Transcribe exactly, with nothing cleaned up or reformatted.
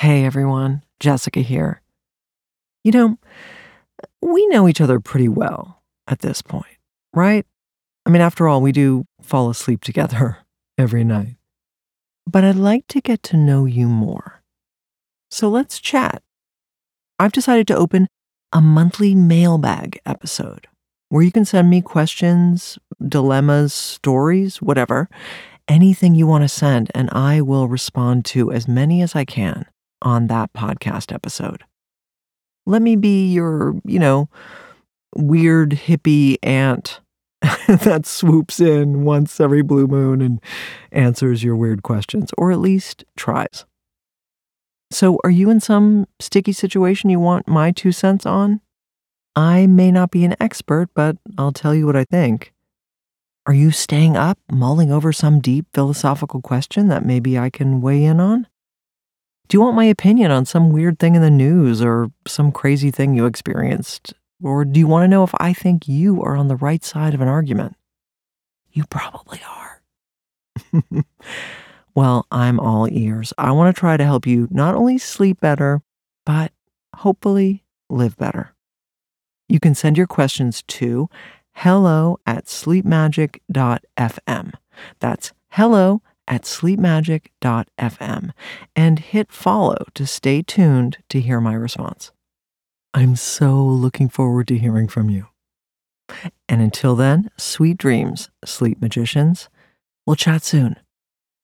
Hey everyone, Jessica here. You know, we know each other pretty well at this point, right? I mean, after all, we do fall asleep together every night. But I'd like to get to know you more. So let's chat. I've decided to open a monthly mailbag episode where you can send me questions, dilemmas, stories, whatever, anything you want to send, and I will respond to as many as I can on that podcast episode. Let me be your, you know, weird hippie aunt that swoops in once every blue moon and answers your weird questions, or at least tries. So, are you in some sticky situation you want my two cents on? I may not be an expert, but I'll tell you what I think. Are you staying up, mulling over some deep philosophical question that maybe I can weigh in on? Do you want my opinion on some weird thing in the news or some crazy thing you experienced? Or do you want to know if I think you are on the right side of an argument? You probably are. Well, I'm all ears. I want to try to help you not only sleep better, but hopefully live better. You can send your questions to hello at sleepmagic dot f m. That's hello at sleepmagic dot f m, and hit follow to stay tuned to hear my response. I'm so looking forward to hearing from you. And until then, sweet dreams, sleep magicians. We'll chat soon.